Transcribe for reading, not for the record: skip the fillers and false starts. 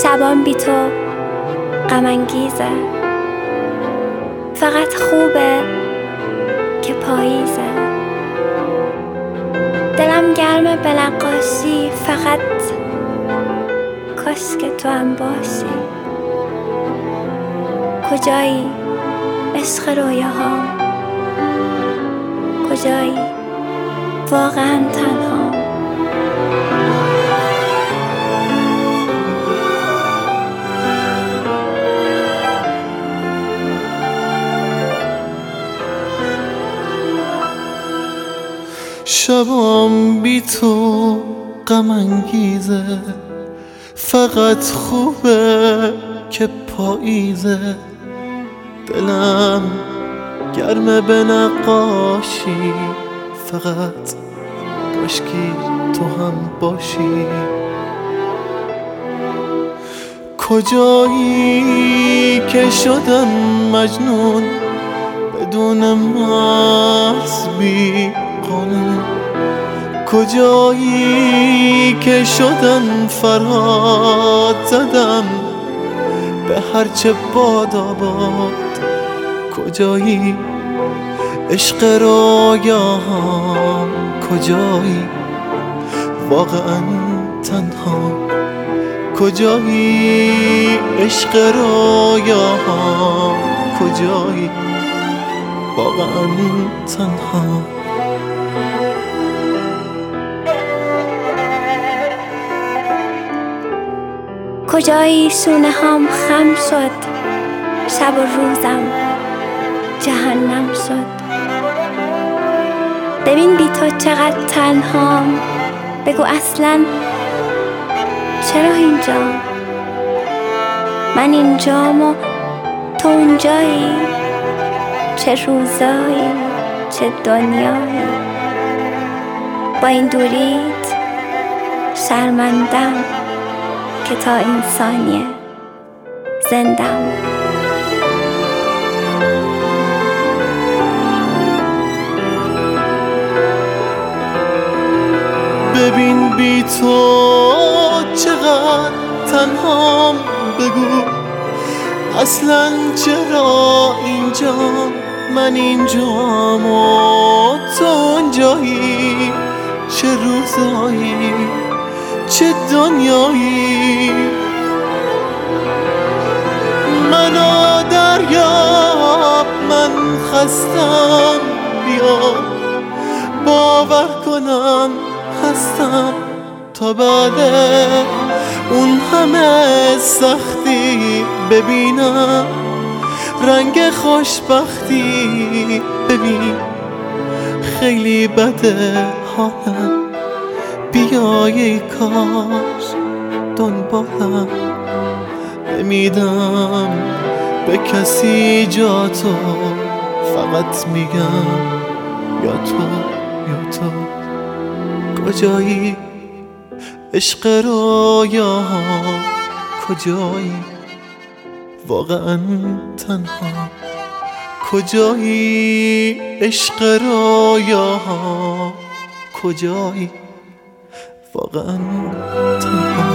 شبان بی تو غم انگیزه، فقط خوبه که پاییزه. دلم گرمه به نقاشی، فقط کاش که تو هم باشی. کجایی عشق رویاهام؟ کجایی واقعا تنها؟ شبام بی تو غم انگیزه، فقط خوبه که پاییزه. دلم گرمه به نقاشی، فقط کاشکی تو هم باشی. کجایی که شدم مجنون بدون مرز بی قانون؟ کجایی که شدم فرهاد زدم به هرچه باد آباد؟ کجایی عشق رویاهام؟ کجایی واقعا تنها؟ کجایی عشق رویاهام؟ کجایی واقعا تنها؟ کجایی سونه هام خم شد، شب و روزم جهنم شد. ببین بی تو چقدر تنهام، بگو اصلا چرا اینجام؟ من اینجام و تو اونجایی، چه روزایی چه دنیایی. با این دوریت شرمندم که تا این ثانیه زندم. ببین بی تو چقدر تنهام، بگو اصلا چرا اینجام؟ من اینجام و تو اونجایی، چه روزایی چه دنیایی. منو دریاب، من خستم، بیا باور کنم هستم. تا بعد اون همه سختی ببینم رنگ خوشبختی. ببین خیلی بده حالم، بیای کاش دنبالم. نمیدم به کسی جا تو، فقط میگم یا تو یا تو. کجایی عشق رویاهام؟ کجایی واقعا تنها؟ کجایی عشق رویاهام؟ کجایی واقعا تنها؟